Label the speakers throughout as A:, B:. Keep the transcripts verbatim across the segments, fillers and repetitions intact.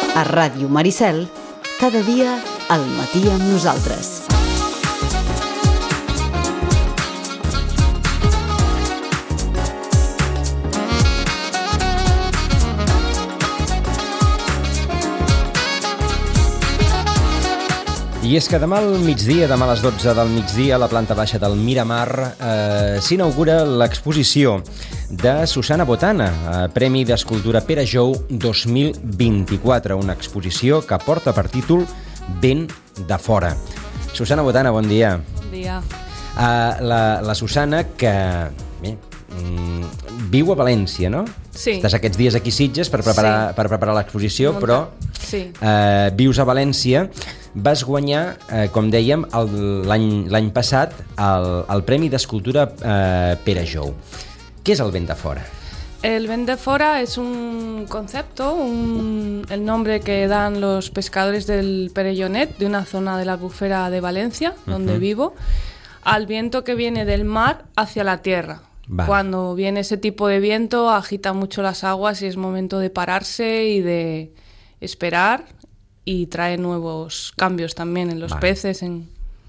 A: A Ràdio Maricel, cada dia al matí amb nosaltres.
B: I és que demà al migdia, demà a les dotze del migdia, a la planta baixa del Miramar, eh, s'inaugura l'exposició de Susana Botana, eh, Premi d'Escultura Pere Jou dos mil vint-i-quatre, una exposició que porta per títol Vent de fora. Susana Botana, bon dia.
C: Bon dia.
B: Eh, la, la Susana, que bé, mm, viu a València, no?
C: Sí.
B: Estàs aquests dies aquí a Sitges per preparar,
C: sí.
B: per preparar l'exposició,
C: Molta.
B: però
C: sí.
B: eh, vius a València. Vas guanyar, eh, com dèiem, l'any passat el, el Premi d'Escultura eh, Pere Jou. ¿Qué es el Vent de fora?
C: El Vent de fora es un concepto, un, el nombre que dan los pescadores del Perellonet, de una zona de la Albufera de Valencia, donde uh-huh. vivo, al viento que viene del mar hacia la tierra. Vale. Cuando viene ese tipo de viento, agita mucho las aguas y es momento de pararse y de esperar, i trae nuevos cambios també en els peces. En...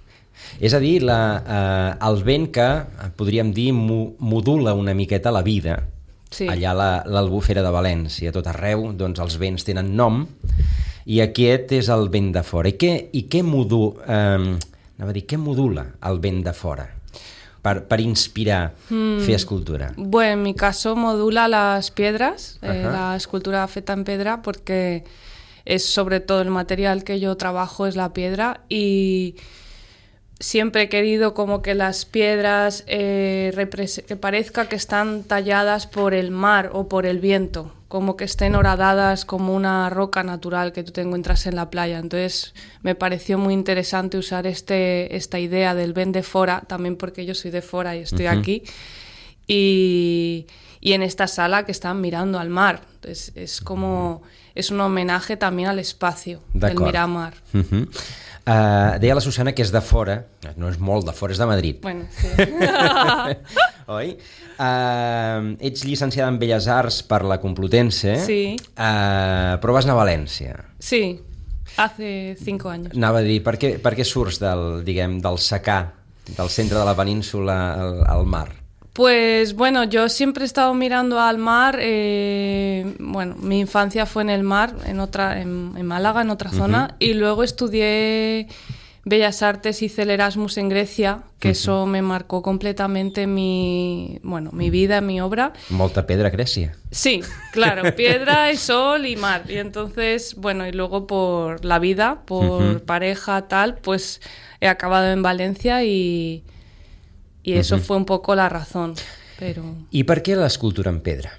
B: És a dir, la, eh, el vent que, podríem dir, mo, modula una miqueta la vida. Sí. Allà a l'Albufera de València, tot arreu, doncs els vents tenen nom, i aquest és el vent de fora. I què, i què, modu, eh, anava a dir, què modula el vent de fora per, per inspirar, mm. fer escultura?
C: Bueno, en mi caso modula las piedras, uh-huh. eh, la escultura feta en pedra, porque es sobre todo el material que yo trabajo es la piedra, y siempre he querido como que las piedras eh, repres- que parezca que están talladas por el mar o por el viento, como que estén horadadas como una roca natural que tú te encuentras en la playa. Entonces me pareció muy interesante usar este, esta idea del vent de fora, también porque yo soy de fora y estoy uh-huh. aquí, y, y en esta sala que están mirando al mar. Entonces es como... és un homenatge també a l'espai del Miramar.
B: Uh-huh. Uh, deia la Susana que és de fora, no és molt de fora, és de Madrid.
C: Bueno, sí.
B: Oi? Uh, ets llicenciada en Belles Arts per la Complutense,
C: sí.
B: uh, però vas anar a València.
C: Sí, hace cinco años.
B: Anava a dir, per què, per què surts del, diguem, del secà, del centre de la península al, al mar?
C: Pues bueno, yo siempre he estado mirando al mar, eh, bueno, mi infancia fue en el mar, en otra, en, en Málaga, en otra zona, uh-huh. y luego estudié Bellas Artes, hice el Erasmus en Grecia, que uh-huh. eso me marcó completamente mi, bueno, mi vida, mi obra.
B: Molta pedra a Grecia.
C: Sí, claro, piedra, sol y mar, y entonces, bueno, y luego por la vida, por uh-huh. pareja, tal, pues he acabado en Valencia y... Y eso uh-huh. fue un poco la razón. Pero...
B: ¿Y por qué la escultura en piedra?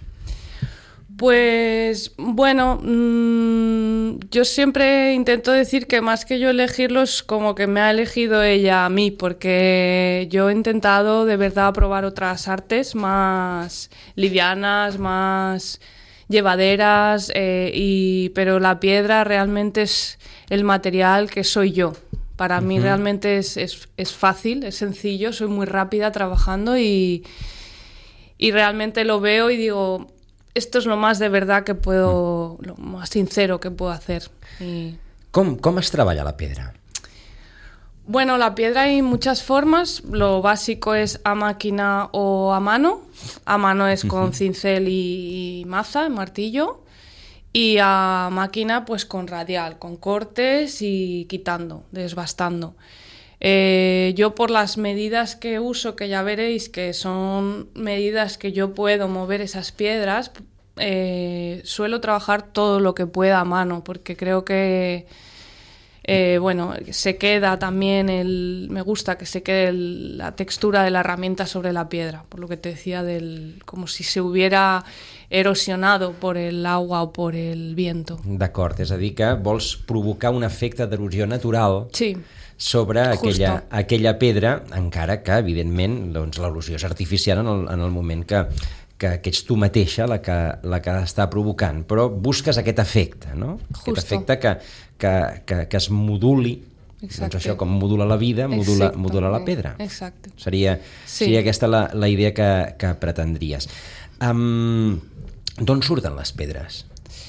C: Pues, bueno, mmm, yo siempre intento decir que más que yo elegirlos, como que me ha elegido ella a mí, porque yo he intentado de verdad probar otras artes más livianas, más llevaderas, eh, y, pero la piedra realmente es el material que soy yo. Para mí uh-huh. realmente es, es, es fácil, es sencillo, soy muy rápida trabajando y, y realmente lo veo y digo, esto es lo más de verdad que puedo, lo más sincero que puedo hacer. Y...
B: ¿Cómo, cómo es trabajar la piedra?
C: Bueno, la piedra hay muchas formas, lo básico es a máquina o a mano. A mano es con uh-huh. cincel y, y maza, martillo. Y a máquina pues con radial, con cortes y quitando, desbastando. Eh, yo por las medidas que uso, que ya veréis que son medidas que yo puedo mover esas piedras, eh, suelo trabajar todo lo que pueda a mano, porque creo que eh, bueno, se queda también el, me gusta que se quede el, la textura de la herramienta sobre la piedra, por lo que te decía del, como si se hubiera erosionado por el agua o por el viento.
B: D'acord, és a dir que vols provocar un efecte d'erosió natural
C: sí,
B: sobre aquella, aquella pedra, encara que evidentment doncs, l'erosió és artificial en el, en el moment que, que, que ets tu mateixa la que, la que està provocant, però busques aquest efecte, no?
C: Justo.
B: Aquest efecte que, que, que, que es moduli. Exacte. Doncs això, com modula la vida, modula, modula la pedra.
C: Exacte.
B: Seria,
C: sí.
B: seria aquesta la, la idea que, que pretendries. Um, D'on surten les pedres?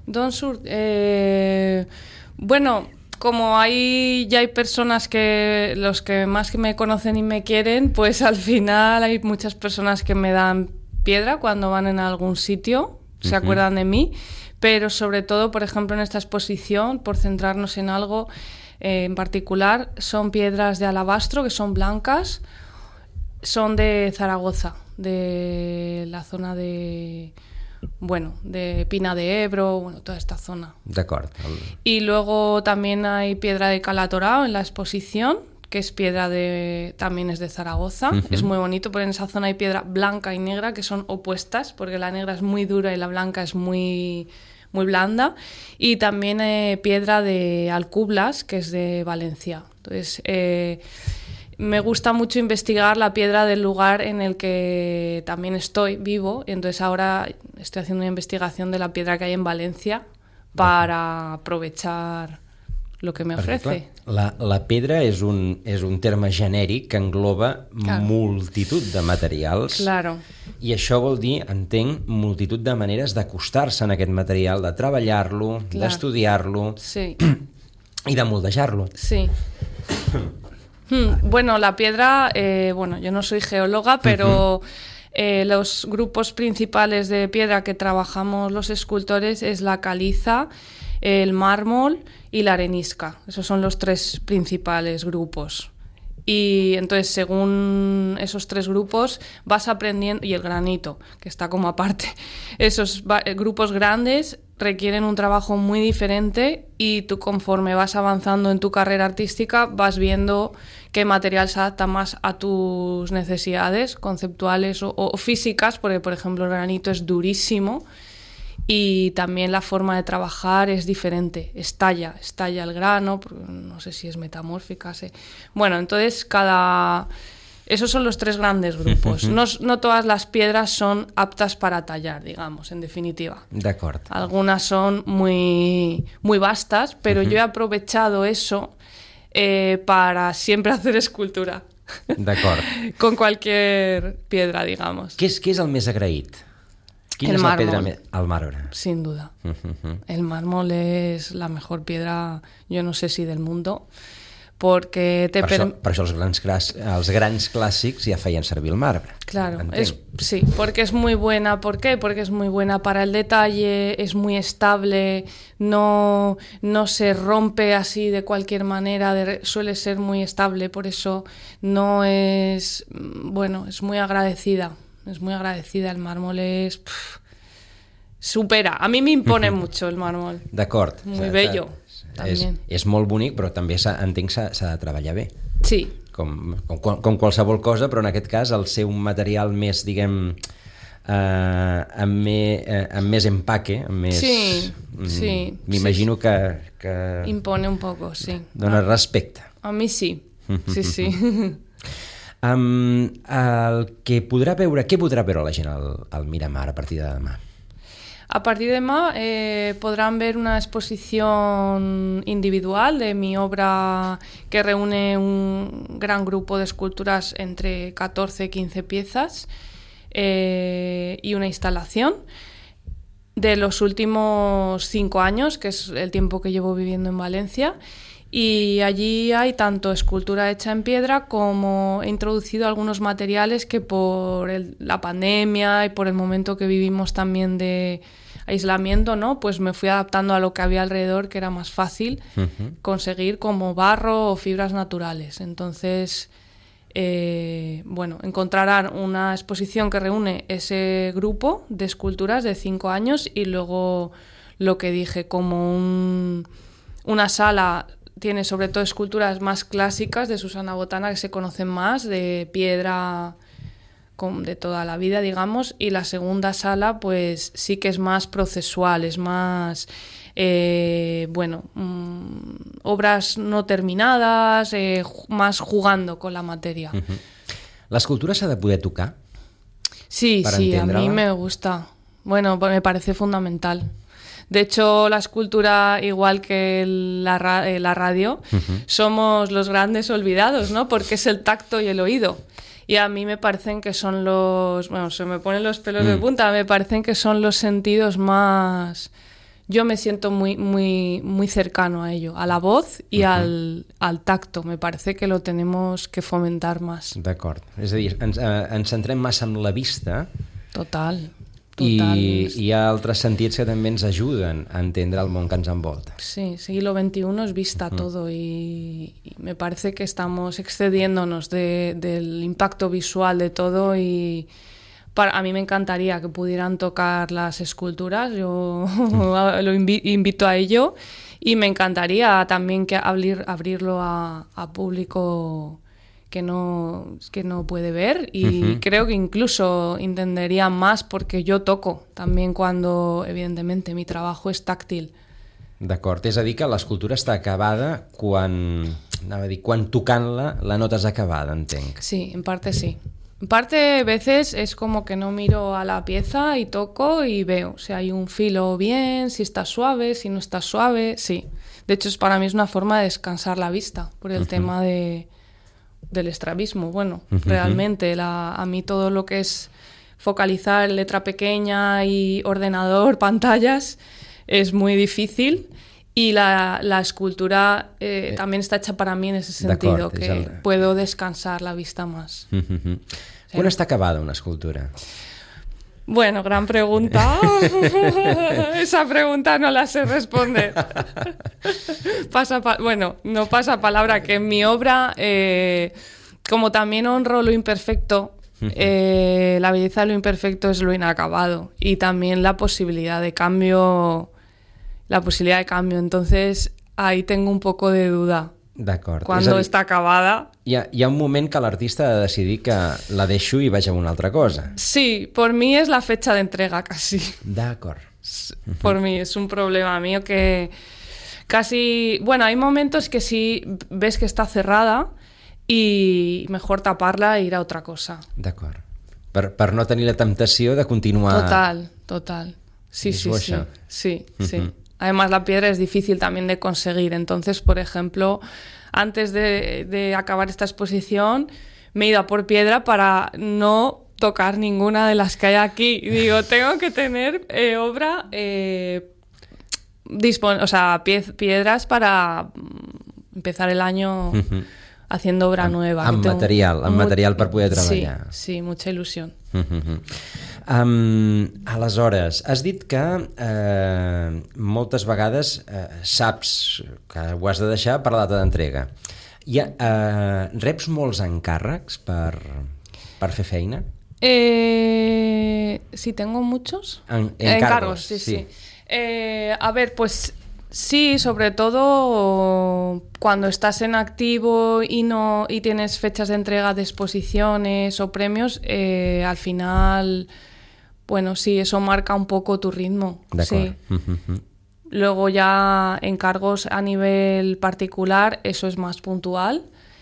C: D'on surt? Eh, bueno, como hay ya hay personas que los que más que me conocen y me quieren, pues al final hay muchas personas que me dan piedra cuando van en algún sitio, se uh-huh. acuerdan de mí, pero sobre todo, por ejemplo, en esta exposición, por centrarnos en algo eh, en particular, son piedras de alabastro que son blancas, son de Zaragoza, de la zona de... bueno, de Pina de Ebro, bueno, toda esta zona.
B: D'acord.
C: Y luego también hay piedra de Calatorao en la exposición, que es piedra de, también es de Zaragoza. Uh-huh. Es muy bonito, porque en esa zona hay piedra blanca y negra, que son opuestas, porque la negra es muy dura y la blanca es muy, muy blanda. Y también eh, piedra de Alcublas, que es de Valencia. Entonces, eh, me gusta mucho investigar la piedra del lugar en el que también estoy vivo, y entonces ahora estoy haciendo una investigación de la piedra que hay en Valencia para aprovechar lo que me ofrece.
B: Clar, la, la pedra és un, és un terme genèric que engloba claro. multitud de materials.
C: Claro.
B: I això vol dir, entenc, multitud de maneres d'acostar-se en aquest material, de treballar-lo, claro. d'estudiar-lo
C: sí.
B: i de moldejar-lo.
C: Sí. Hmm, bueno, la piedra, eh, bueno, yo no soy geóloga, pero eh, los grupos principales de piedra que trabajamos los escultores es la caliza, el mármol y la arenisca. Esos son los tres principales grupos. Y entonces, según esos tres grupos, vas aprendiendo, y el granito, que está como aparte, esos va- grupos grandes requieren un trabajo muy diferente, y tú, conforme vas avanzando en tu carrera artística, vas viendo qué material se adapta más a tus necesidades conceptuales o, o físicas, porque, por ejemplo, el granito es durísimo, y también la forma de trabajar es diferente, estalla, estalla el grano, no sé si es metamórfica, sé. Bueno, entonces cada... Esos son los tres grandes grupos. No, no todas las piedras son aptas para tallar, digamos, en definitiva.
B: D'acord.
C: Algunas son muy, muy vastas, pero uh-huh. yo he aprovechado eso eh, para siempre hacer escultura.
B: D'acord.
C: Con cualquier piedra, digamos.
B: Què és, què és el més agraït? ¿Quién
C: el
B: es
C: mármol.
B: la piedra me... El mármol.
C: Sin duda.
B: Uh-huh.
C: El mármol es la mejor piedra, yo no sé si del mundo, porque te
B: per,
C: per...
B: això, per això els grans, clàs... els grans clàssics ja feien servir el marbre.
C: Claro, es, sí, porque es muy buena. ¿Por qué? Porque es muy buena para el detalle, es muy estable, no, no se rompe así de cualquier manera, de, suele ser muy estable, por eso no es, bueno, es muy agradecida. Es muy agradecida, el mármol es... Pff, supera, a mi m'impone mucho el mármol.
B: D'acord.
C: Muy bello,
B: és, és molt bonic, però també entenc s'ha, s'ha de treballar bé.
C: Sí.
B: Com, com, com qualsevol cosa, però en aquest cas el ser un material més, diguem, eh, amb, me, eh, amb més empaque, amb més...
C: Sí, sí.
B: M'imagino
C: sí,
B: que, que...
C: Impone un poco, sí.
B: Dona respecte.
C: A mi sí, sí, sí.
B: Um, el que podrà veure, què podrà veure la gent al, al Miramar a partir de demà?
C: A partir de demà eh, podrán ver una exposición individual de mi obra que reúne un gran grupo de esculturas entre catorce y quince piezas eh, y una instalación de los últimos cinco años, que es el tiempo que llevo viviendo en Valencia. Y allí hay tanto escultura hecha en piedra como he introducido algunos materiales que por el, la pandemia y por el momento que vivimos también de aislamiento, ¿no? Pues me fui adaptando a lo que había alrededor, que era más fácil uh-huh. conseguir, como barro o fibras naturales. Entonces, eh, bueno, encontrarán una exposición que reúne ese grupo de esculturas de cinco años y luego lo que dije, como un, una sala... Tiene sobre todo esculturas más clásicas de Susana Botana, que se conocen más, de piedra de toda la vida, digamos, y la segunda sala pues sí que es más procesual, es más, eh, bueno, mmm, obras no terminadas, eh, más jugando con la materia.
B: Uh-huh. L'escultura s'ha de poder tocar?
C: Sí, sí, a mí me gusta. Bueno, me parece fundamental. De hecho, la escultura, igual que la, ra- la radio, uh-huh. somos los grandes olvidados, ¿no? Porque es el tacto y el oído. Y a mí me parecen que son los... Bueno, se me ponen los pelos mm. de punta. Me parecen que son los sentidos más... yo me siento muy, muy, muy cercano a ello, a la voz i uh-huh. al, al tacto. Me parece que lo tenemos que fomentar más.
B: D'acord. És a dir, ens, eh, ens centrem massa en la vista.
C: Total.
B: I hi ha altres sentits que també ens ajuden a entendre el món que ens envolta.
C: Sí, siglo veintiuno es vista uh-huh. todo y, y me parece que estamos excediéndonos de, del impacto visual de todo y... Para, a mí me encantaría que pudieran tocar las esculturas, yo lo invi- invito a ello y me encantaría también que abrir, abrirlo a, a público que no, que no puede ver y uh-huh. creo que incluso entenderían más porque yo toco también cuando, evidentemente, mi trabajo es táctil.
B: D'acord, és a dir que l'escultura està acabada quan, anava a dir, quan tocant-la la nota és acabada, entenc.
C: Sí, en parte sí. En parte, a veces es como que no miro a la pieza y toco y veo si hay un filo bien, si está suave, si no está suave, sí. De hecho, es, para mí es una forma de descansar la vista por el uh-huh. tema de, del estrabismo. Bueno, uh-huh. realmente la, a mí todo lo que es focalizar letra pequeña y ordenador, pantallas, es muy difícil. Y la, la escultura eh, eh, también está hecha para mí en ese sentido, que el... puedo descansar la vista más.
B: Uh-huh. Sí. ¿Cuándo está acabada una escultura?
C: Bueno, gran pregunta. Esa pregunta no la sé responder. pasa pa- bueno, no pasa palabra que en mi obra, eh, como también honro lo imperfecto, eh, la belleza de lo imperfecto es lo inacabado y también la posibilidad de cambio... la posibilidad de cambio, entonces ahí tengo un poco de duda.
B: D'acord.
C: Cuando dir, està acabada...
B: Hi ha, hi ha un moment que l'artista ha de decidir que la deixo i vaig a una altra cosa.
C: Sí, por mí es la fecha de entrega casi.
B: D'acord.
C: Por mí es un problema mío que casi... Bueno, hay momentos que sí ves que está cerrada y mejor taparla e ir a otra cosa.
B: D'acord. Per, per no tenir la temptació de continuar...
C: Total, total. Sí, sí, sí. Sí, sí. Uh-huh. Además, la piedra es difícil también de conseguir. Entonces, por ejemplo, antes de, de acabar esta exposición, me he ido a por piedra para no tocar ninguna de las que hay aquí. Y digo, tengo que tener eh, obra, eh, dispon- o sea, pie- piedras para empezar el año uh-huh. haciendo obra
B: amb,
C: nueva.
B: Amb material, amb material per poder treballar.
C: Sí, sí, mucha ilusión.
B: Uh-huh. Um, aleshores, has dit que eh, moltes vegades eh, saps que ho has de deixar per la data d'entrega. Hi ha, eh, reps molts encàrrecs per, per fer feina?
C: Eh, sí, tengo muchos.
B: En, encargos,
C: encargos, sí, sí. sí. Eh, a ver, pues sí, sobre todo cuando estás en activo y no y tienes fechas de entrega de exposiciones o premios, eh, al final, bueno, sí, eso marca un poco tu ritmo. Sí. Uh-huh. Luego ya encargos a nivel particular, eso es más puntual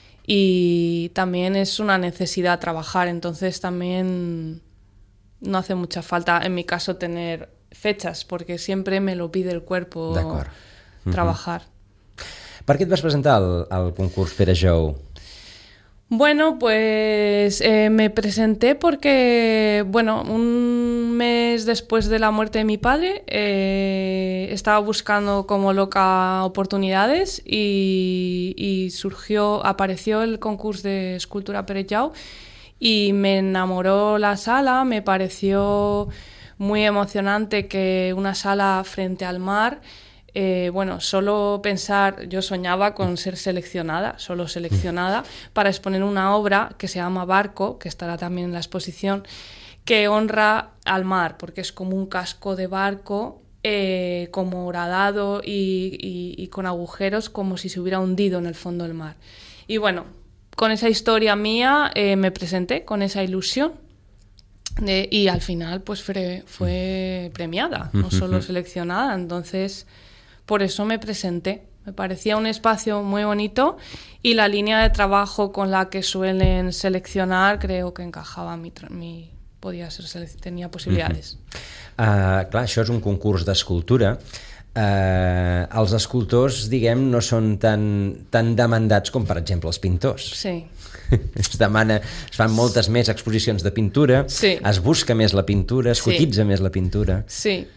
C: y también es una necesidad trabajar, entonces también no hace mucha falta, en mi caso, tener fechas, porque siempre me lo pide el cuerpo trabajar.
B: Uh-huh. Per què et vas presentar al, al concurs Pere Jou?
C: Bueno, pues eh, me presenté porque, bueno, un mes después de la muerte de mi padre eh, estaba buscando como loca oportunidades y, y surgió, apareció el concurso de escultura Pere Jou y me enamoró la sala, me pareció muy emocionante que una sala frente al mar. Eh, bueno, solo pensar, yo soñaba con ser seleccionada, solo seleccionada, para exponer una obra que se llama Barco, que estará también en la exposición, que honra al mar, porque es como un casco de barco, eh, como horadado y, y, y con agujeros, como si se hubiera hundido en el fondo del mar. Y bueno, con esa historia mía eh, me presenté, con esa ilusión, de, y al final pues fue, fue premiada, no solo seleccionada, entonces... Por eso me presenté. Me parecía un espacio muy bonito y la línea de trabajo con la que suelen seleccionar creo que encajaba, mi, mi podía ser, tenía posibilidades.
B: Uh-huh. Uh, clar, això és un concurs d'escultura. Uh, els escultors, diguem, no són tan, tan demandats com, per exemple, els pintors.
C: Sí.
B: Es demana, es fan moltes més exposicions de pintura,
C: sí.
B: Es busca més la pintura, es cotitza
C: sí.
B: més la pintura.
C: Sí.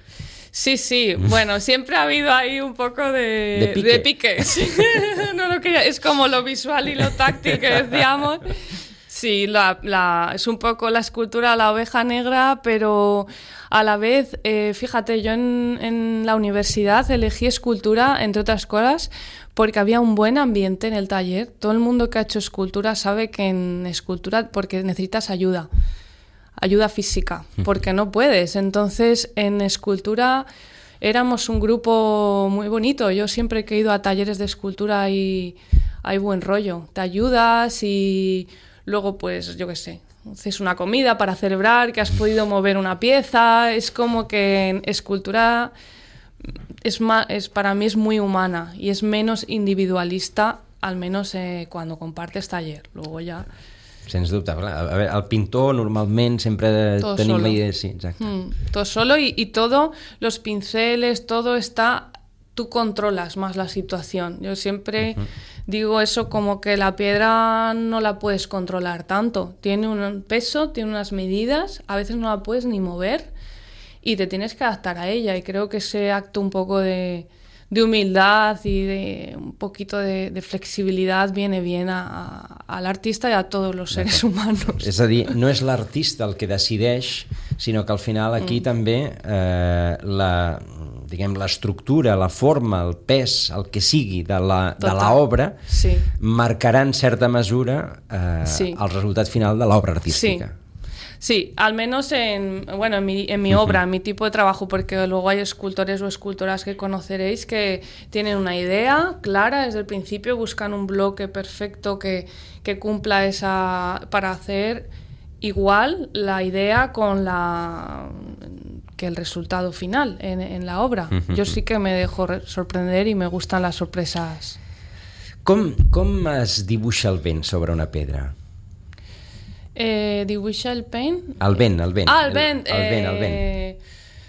C: Sí, sí, bueno, siempre ha habido ahí un poco de,
B: de pique.
C: De pique. Sí. No lo quería, es como lo visual y lo táctil que decíamos. Sí, la, la, es un poco la escultura La oveja negra, pero a la vez, eh, fíjate, yo en, en la universidad elegí escultura, entre otras cosas, porque había un buen ambiente en el taller. Todo el mundo que ha hecho escultura sabe que en escultura, porque necesitas ayuda, ayuda física, porque no puedes. Entonces, en escultura éramos un grupo muy bonito. Yo siempre que he ido a talleres de escultura hay, hay buen rollo. Te ayudas y luego, pues, yo qué sé, haces una comida para celebrar que has podido mover una pieza. Es como que en escultura es más, es, para mí es muy humana y es menos individualista, al menos eh, cuando compartes taller. Luego ya...
B: Sens dubte. A veure, el pintor normalment sempre
C: todo
B: tenim
C: solo.
B: la idea... Sí, exacte.
C: Mm, todo solo y, y todo, los pinceles, todo está... Tú controlas más la situación. Yo siempre uh-huh. digo eso como que la piedra no la puedes controlar tanto. Tiene un peso, tiene unas medidas, a veces no la puedes ni mover y te tienes que adaptar a ella. Y creo que ese acto un poco de, de humildad y de un poquito de, de flexibilidad viene bien a, a, al artista y a todos los seres humanos.
B: És a dir, no és l'artista el que decideix, sinó que al final aquí mm. també eh, la... diguem, l'estructura, la forma, el pes, el que sigui de l'obra,
C: sí.
B: marcarà en certa mesura eh, sí. el resultat final de l'obra artística.
C: Sí. Sí, al menos en, bueno, en mi, en mi uh-huh. obra, en mi tipo de trabajo, porque luego hay escultores o escultoras que conoceréis que tienen una idea clara desde el principio, buscan un bloque perfecto que, que cumpla esa, para hacer igual la idea con la... que el resultado final en, en la obra. Uh-huh. Yo sí que me dejo sorprender y me gustan las sorpresas.
B: Com, com es dibuixa el vent sobre una pedra?
C: Eh, ¿Dibuixa el pen?
B: El vent, el vent.
C: Ah, el vent.
B: El, el vent, el vent.
C: Eh,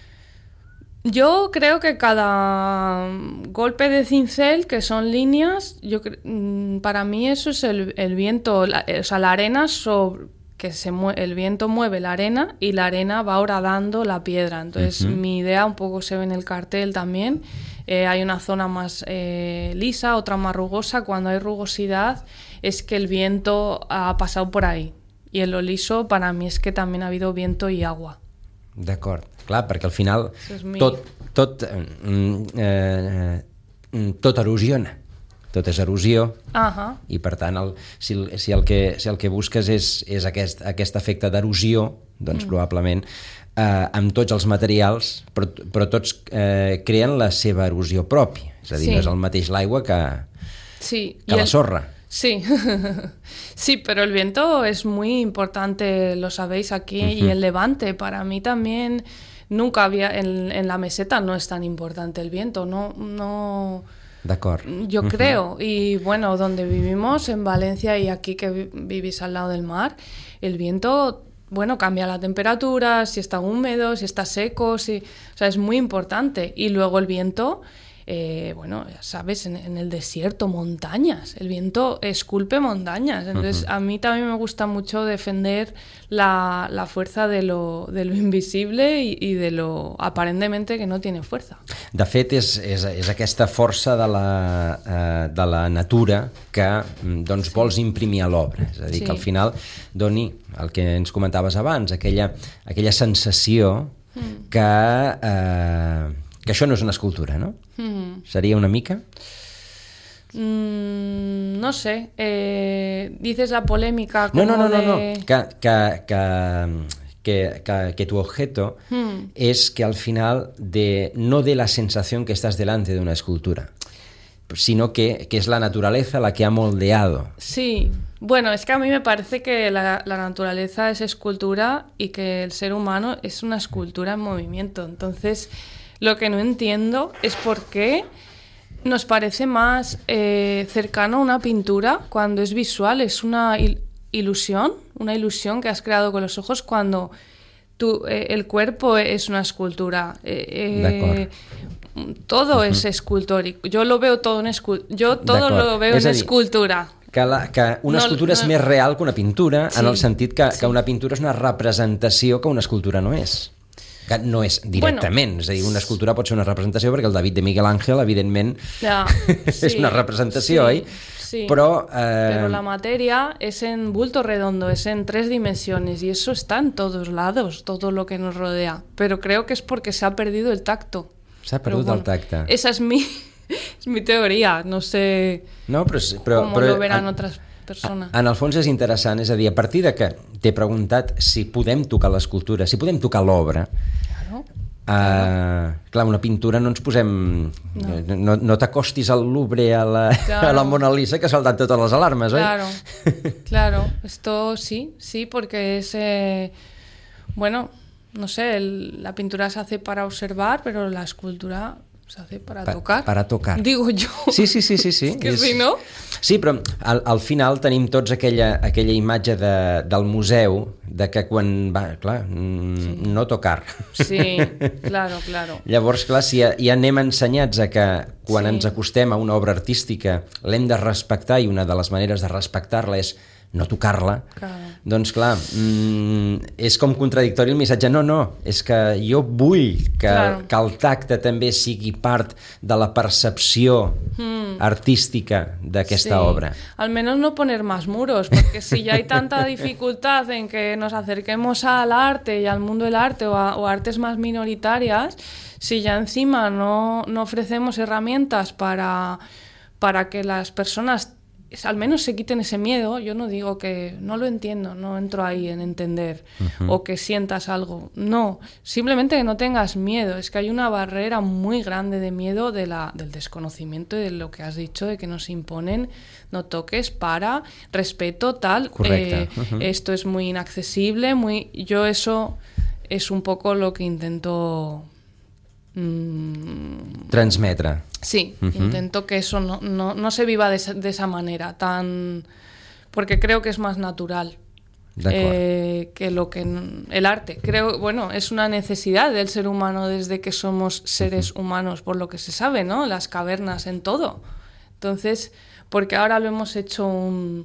C: yo creo que cada golpe de cincel, que son líneas, yo para mí eso es el, el viento, la, o sea, la arena sobre... que se mue- el viento mueve la arena y la arena va horadando la piedra. Entonces, uh-huh. mi idea un poco se ve en el cartel también. Eh, hay una zona más eh, lisa, otra más rugosa. Cuando hay rugosidad es que el viento ha pasado por ahí. I en lo liso, para mi és que també ha habido viento i agua.
B: D'acord. Clar, perquè al final
C: mi...
B: tot, tot, eh, eh, tot erosiona. Tot és erosió,
C: uh-huh.
B: i per tant el, si, si, el que, si el que busques és, és aquest, aquest efecte d'erosió, doncs mm. probablement eh, amb tots els materials, però, però tots eh, creen la seva erosió pròpia, és a dir, sí. no és el mateix l'aigua que,
C: sí.
B: que la
C: el...
B: sorra.
C: Sí, sí, pero el viento es muy importante, lo sabéis aquí, uh-huh. y el levante, para mí también nunca había, en, en la meseta no es tan importante el viento, no... no...
B: D'acord.
C: Yo uh-huh. creo, y bueno, donde vivimos, en Valencia y aquí que vivís al lado del mar, el viento, bueno, cambia la temperatura, si está húmedo, si está seco, si, o sea, es muy importante. Y luego el viento, eh, bueno, ya sabes, en, en el desierto, montañas, el viento esculpe montañas. Entonces, uh-huh. a mí también me gusta mucho defender la, la fuerza de lo, de lo invisible y, y de lo aparentemente que no tiene fuerza. De
B: fet, és, és, és aquesta força de la, eh, de la natura que doncs, vols imprimir a l'obra. És a dir, sí. que al final doni el que ens comentaves abans, aquella, aquella sensació mm. que, eh, que això no és una escultura, no? Mm. Seria una mica?
C: Mm, no sé. Eh, dices la polémica como
B: no, no, no,
C: de...
B: no, no. Que, que, que, que, que, que tu objeto mm. es que al final de, no dé la sensación que estás delante de una escultura, sino que, que es la naturaleza la que ha moldeado.
C: Sí, bueno, es que a mí me parece que la, la naturaleza es escultura y que el ser humano es una escultura en movimiento. Entonces, lo que no entiendo es por qué nos parece más eh, cercano a una pintura cuando es visual, es una il- ilusión, una ilusión que has creado con los ojos cuando tú, eh, el cuerpo es una escultura. Eh, eh, todo uh-huh. es escultórico. Yo lo veo todo en escul- Yo todo lo veo en escultura.
B: Que, la, que una no, escultura no, és més real que una pintura, sí, en el sentit que, sí. que una pintura és una representació que una escultura no és. que no és directament, bueno, és a dir, una escultura pot ser una representació, perquè el David de Miguel Ángel, evidentment, ja, sí, és una representació, sí, oi?
C: Sí,
B: pero, eh...
C: pero la materia es en bulto redondo, es en tres dimensiones y eso está en todos lados, todo lo que nos rodea. Pero creo que es porque se ha perdido el tacto.
B: Se ha perdido bueno, el tacto.
C: Esa es mi, es mi teoria, no sé
B: no, però, però,
C: com
B: però,
C: lo veran en, otras persones.
B: En el fons és interessant, és a dir, a partir de que t'he preguntat si podem tocar l'escultura, si podem tocar l'obra, claro. Uh, clar, una pintura no ens posem no, no, no t'acostis al Louvre a la, claro. a la Mona Lisa que saltan totes les alarmes, oi?
C: Claro, claro, esto sí, sí, porque es eh, bueno, no sé, el, la pintura se hace para observar, pero la escultura se hace para pa, tocar.
B: Para tocar.
C: Digo yo.
B: Sí, sí, sí, sí, sí.
C: És que és... si no...
B: Sí, però al, al final tenim tots aquella, aquella imatge de, del museu de que quan va, clar, sí. no tocar.
C: Sí, claro, claro.
B: Llavors, clar, si ja, ja anem ensenyats a que quan sí. ens acostem a una obra artística l'hem de respectar i una de les maneres de respectar-la és no tocar-la, claro. doncs clar, mmm, és com contradictori el missatge, no, no, és que jo vull que, claro. que el tacte també sigui part de la percepció mm. artística d'aquesta sí. obra.
C: Al menos no poner más muros, porque si ya hay tanta dificultad en que nos acerquemos al arte y al mundo del arte o a o artes más minoritarias, si ya encima no, no ofrecemos herramientas para, para que las personas al menos se quiten ese miedo. Yo no digo que no lo entiendo, no entro ahí en entender uh-huh. o que sientas algo, no, simplemente que no tengas miedo. Es que hay una barrera muy grande de miedo de la, del desconocimiento y de lo que has dicho, de que nos imponen no toques, para, respeto, tal.
B: Correcte.
C: Eh,
B: uh-huh.
C: Esto es muy inaccesible, muy, yo eso es un poco lo que intento
B: mm, transmetre.
C: Sí, uh-huh. intento que eso no, no, no se viva de esa, de esa manera, tan porque creo que es más natural eh, que lo que el arte. Creo, bueno, es una necesidad del ser humano desde que somos seres uh-huh. humanos, por lo que se sabe, ¿no? Las cavernas, en todo. Entonces, porque ahora lo hemos hecho un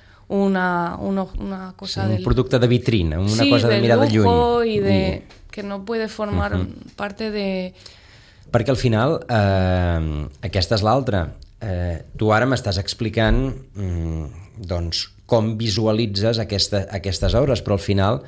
C: una, una, una cosa
B: sí,
C: del...
B: un producte de vitrina, una
C: sí,
B: cosa de mirar de lluny.
C: Y de mm. que no puede formar uh-huh. parte de...
B: Perquè al final, eh, aquesta és l'altra. Eh, tu ara m'estàs explicant mm, doncs, com visualitzes aquesta, aquestes obres, però al final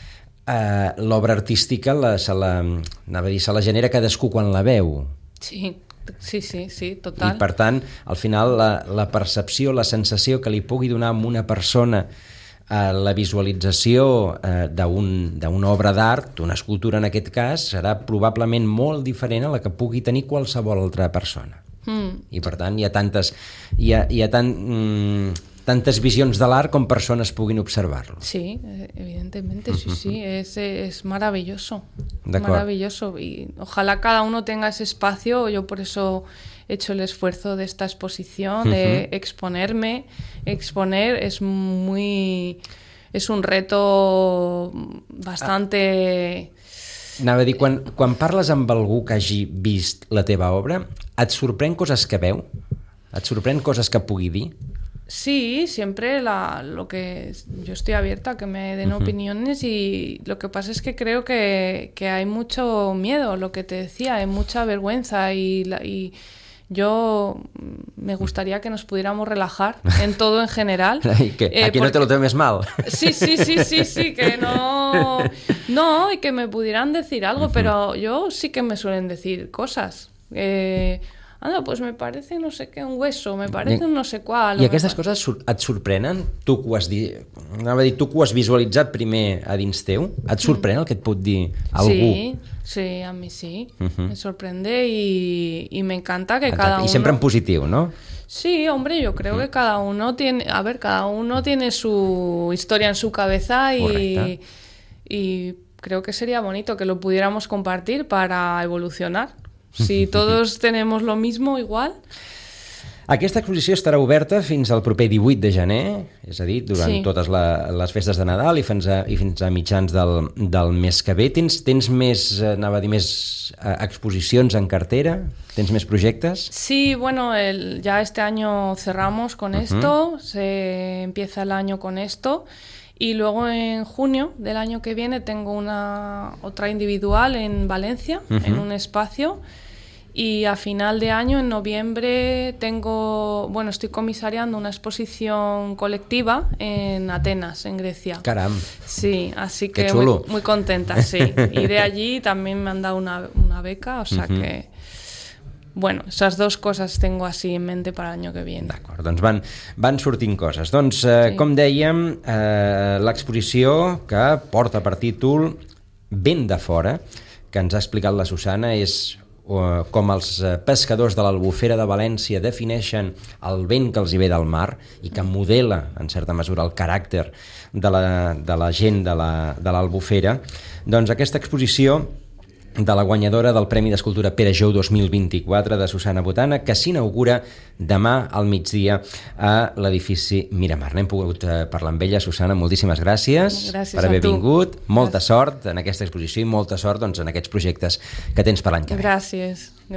B: eh, l'obra artística la, se, la, anava a dir, se la genera cadascú quan la veu. Sí,
C: sí, sí, sí, total.
B: I per tant, al final, la, la percepció, la sensació que li pugui donar a una persona Uh, la visualització uh, d'una obra d'art, una escultura en aquest cas, serà probablement molt diferent a la que pugui tenir qualsevol altra persona. Mm. I per tant hi ha tantes, hi ha, hi ha tan, mm, tantes visions de l'art com persones puguin observar-lo.
C: Sí, evidentemente, sí, sí, es, es maravilloso. Maravilloso. Y ojalá cada uno tenga ese espacio. Yo por eso he hecho el esfuerzo de esta exposición, de uh-huh. exponerme. Exponer es muy... es un reto bastante...
B: Anava a dir, quan, quan parles amb algú que hagi vist la teva obra, et sorprèn coses que veu? Et sorprèn coses que pugui dir?
C: Sí, siempre la, lo que yo estoy abierta a que me den uh-huh. opiniones, y lo que pasa es que creo que, que hay mucho miedo, lo que te decía, hay mucha vergüenza, y, la, y yo me gustaría que nos pudiéramos relajar en todo en general.
B: Y que eh, aquí porque... no te lo tomes mal.
C: Sí, sí, sí, sí, sí, que no... No, y que me pudieran decir algo, uh-huh. pero yo sí que me suelen decir cosas. Eh... Anda, pues me parece no sé què, un hueso, me parece un no sé qual.
B: I aquestes coses et sorprenen? Tu que ho has dit, anava a dir, tu que ho has visualitzat primer a dins teu, et sorprèn el que et pot dir algú?
C: Sí, sí, a mi sí, uh-huh. me sorprende y, y me encanta que
B: Exacte.
C: cada uno...
B: I sempre en positiu, ¿no?
C: Sí, hombre, yo creo uh-huh. que cada uno tiene, a ver, cada uno tiene su historia en su cabeza, y, y creo que sería bonito que lo pudiéramos compartir para evolucionar. Si todos tenemos lo mismo, igual.
B: Aquesta exposició estarà oberta fins al proper divuit de gener, és a dir, durant sí. totes la, les festes de Nadal i fins a, i fins a mitjans del, del mes que ve. Tens, tens més, anava a dir, més exposicions en cartera? Tens més projectes?
C: Sí, bueno, el, ya este año cerramos con uh-huh. esto, se empieza el año con esto. Y luego en junio del año que viene tengo una otra individual en Valencia, uh-huh. en un espacio. Y a final de año, en noviembre, tengo, bueno, estoy comisariando una exposición colectiva en Atenas, en Grecia.
B: Caram.
C: Sí, así que muy, muy contenta, sí. Y de allí también me han dado una, una beca, o sea uh-huh. que, bueno, esas dos coses tengo així en mente per l'any que viene.
B: D'acord, doncs van, van sortint coses. Doncs, eh, sí. com dèiem, eh, l'exposició que porta per títol Vent de fora, que ens ha explicat la Susana, és com els pescadors de l'Albufera de València defineixen el vent que els hi ve del mar i que modela, en certa mesura, el caràcter de la, de la gent de l'Albufera. Doncs aquesta exposició de la guanyadora del Premi d'Escultura Pere Jou dos mil vint-i-quatre de Susana Botana, que s'inaugura demà al migdia a l'edifici Miramar. N'hem pogut parlar amb ella. Susana, moltíssimes gràcies,
C: gràcies
B: per haver
C: a tu.
B: vingut. Molta
C: Gràcies.
B: sort en aquesta exposició i molta sort doncs, en aquests projectes que tens per l'any que ve.
C: Gràcies.